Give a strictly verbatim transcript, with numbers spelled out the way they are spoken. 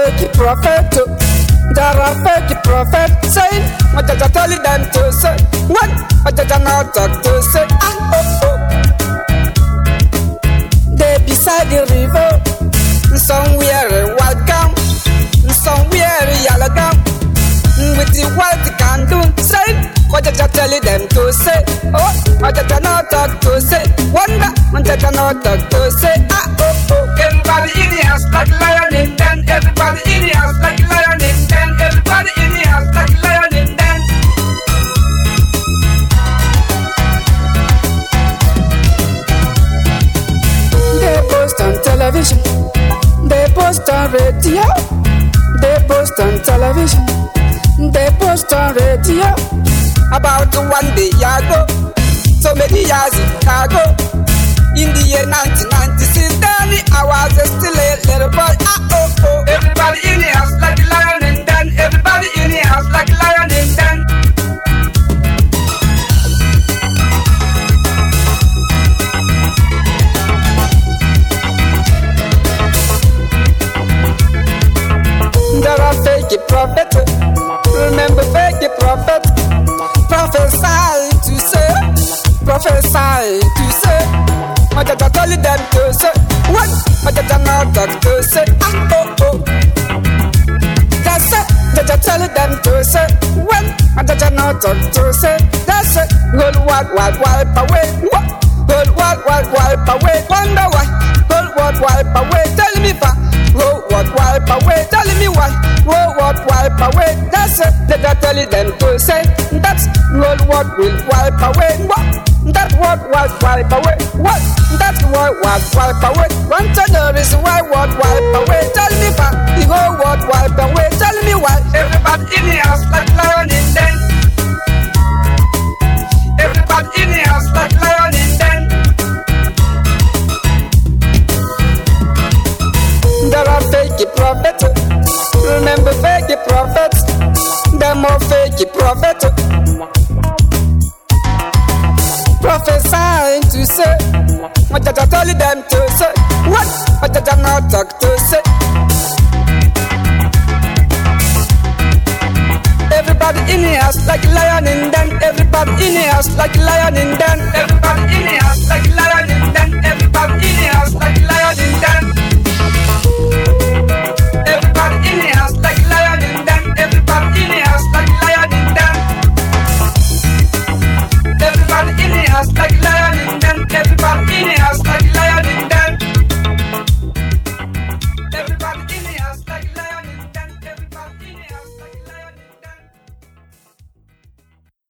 fake prophet. There are fake prophets saying what I tell them to say. What what I not talk to say. Ah, oh, oh. They beside the river, somewhere white gum, somewhere yellow gum. With the white candle saying what I tell them to say. Oh, what I not talk to say. Wonder what I not talk to say. Ah, oh, oh. Everybody in the house like lion in den. Everybody in the house like lion in den. Everybody in the house like lion in den. They post on television. They post on radio. They post on television. They post on radio about one day ago, so many years ago. In the year nineteen ninety-six, then I was still a little boy. Ah, oh, oh. Everybody in the house like a lion and den. Everybody in the house like a lion and den. There are fake prophets. Remember fake prophets. Prophesy to say. Prophesy to say. What I tell them to say. What? What I not talk to say. Ah, oh, oh. That's it. That I tell them to say. When? What I not talk to say. That's it. Good what, what, wipe away. What? Good what, what, wipe away. Wonder why. Good what, wipe away. Tell me why. Go what, wipe away. Tell me why. Go what, wipe away. That's it. That I tell them to say. That's good what will wipe away. What? That what was wipe away. What? That what was wipe away. Want to know is why what wipe away. Tell me why. You go what wipe away. Tell me why. Everybody in the house like lion in den. Everybody in the house like lion in den. There are fake prophets. Remember fake prophets. There are more fake prophets. Prophesying to say what I tell them to say. What? What I not talk to say. Everybody in the house like lion in den. Everybody in the house like lion in den. Everybody in the house like lion in den. Everybody in the house like lion in den.